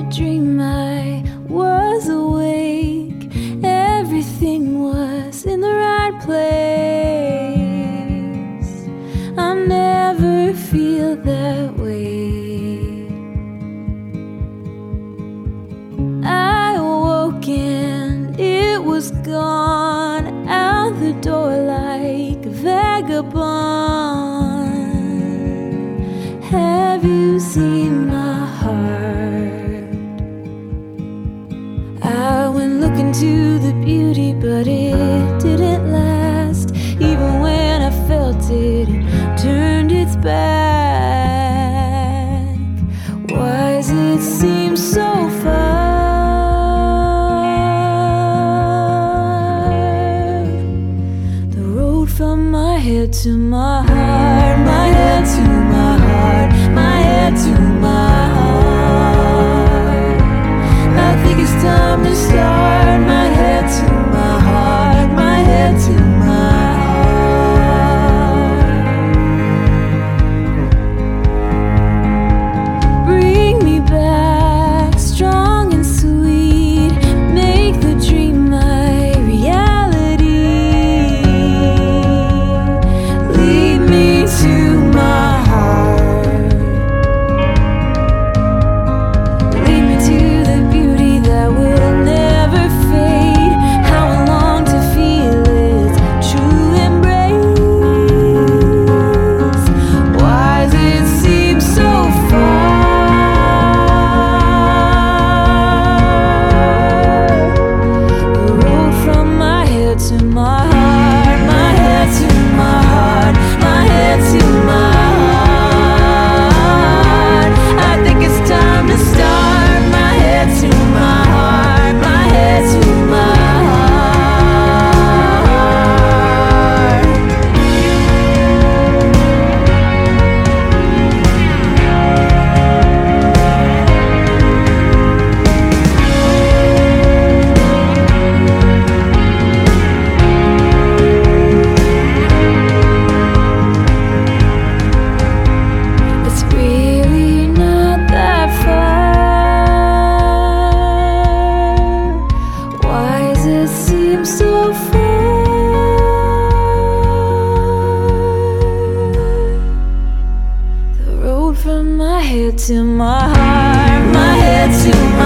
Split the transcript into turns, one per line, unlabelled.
dream I was awake. Everything was in the right place. I never feel that way. I awoke and it was gone, out the door like a vagabond. Have you seen my heart? I went looking to the beauty, but it didn't last. Even when I felt it, it turned its back. Why does it seem so far? The road from my head to my heart, my head to my heart, my head to my heart. I think it's time to start. My head to my heart, my head to my heart. Bring me back, strong and sweet. Make the dream my reality. Lead me to my heart. Lead me to the beauty that will never fade. How I long to feel its true embrace. Why does it seem so far? The road from my head to my heart, my head to my heart, my head to my heart. I think it's time to start. My head to my heart, my head to my heart. It's really not that far. Why does it seem so far? The road from my head to my heart, my head to my